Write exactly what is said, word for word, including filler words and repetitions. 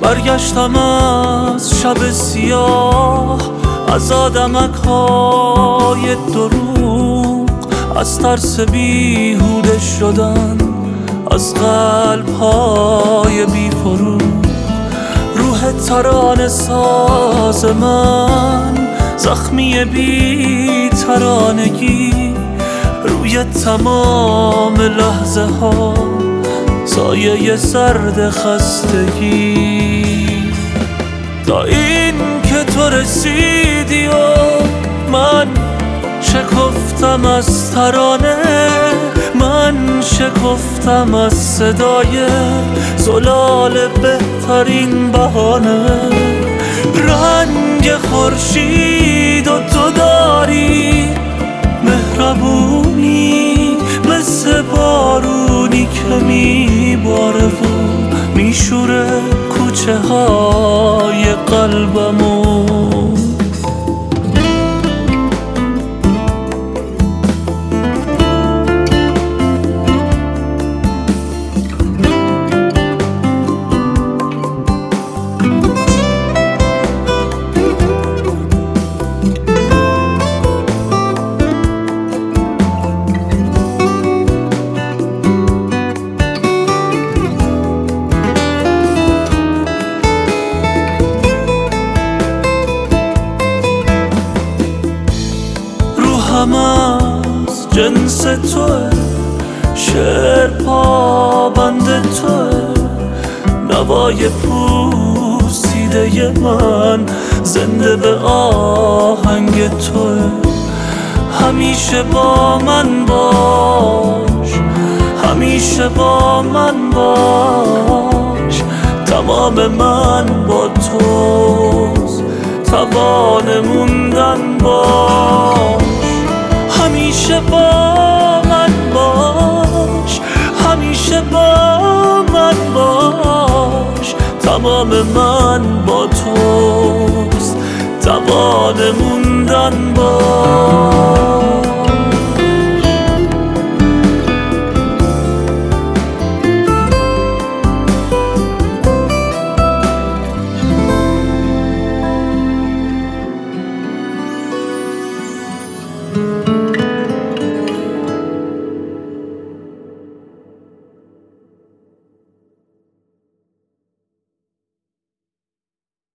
برگشتم از شب سیاه، از آدمک های دروغ، از ترس بیهوده شدن، از قلب های بی فروغ. روح ترانه ساز من، زخمی بی ترانگی، روی تمام لحظه ها سایه سرد خستگی. تا این که تو رسیدی و من شکفتم از ترانه، من شکفتم از صدای زلال بهترین بهانه. رنگ خورشید و تو داری مهربونی، مثل بارونی که میباره و میشوره کوچه های قلبمو. هم از جنس توه، شعر پابند توه، نوای پوسیده من زنده به آهنگ توه. همیشه با من باش، همیشه با من باش، تمام من با توست، توان موندن باش. همیشه با من باش، همیشه با من باش، تمام من با توست، توان موندن باش.